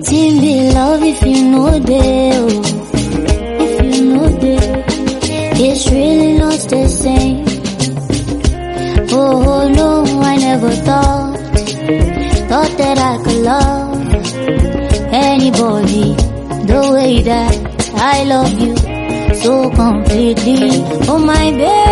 Waiting be love if you know they, oh. If you know they, it's really not the same. Oh no, I never thought that I could love anybody the way that I love you so completely. Oh my baby.